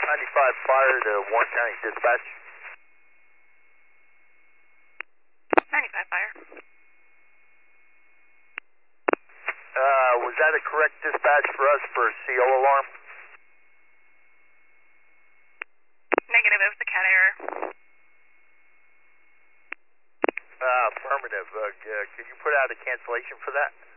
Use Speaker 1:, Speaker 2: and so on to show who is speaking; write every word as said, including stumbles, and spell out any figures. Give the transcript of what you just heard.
Speaker 1: ninety-five fire to Warren County Dispatch.
Speaker 2: ninety-five fire.
Speaker 1: Uh, was that a correct dispatch for us for a C O alarm?
Speaker 2: Negative, it was a cat error.
Speaker 1: Uh, affirmative. Uh, uh, could you put out a cancellation for that?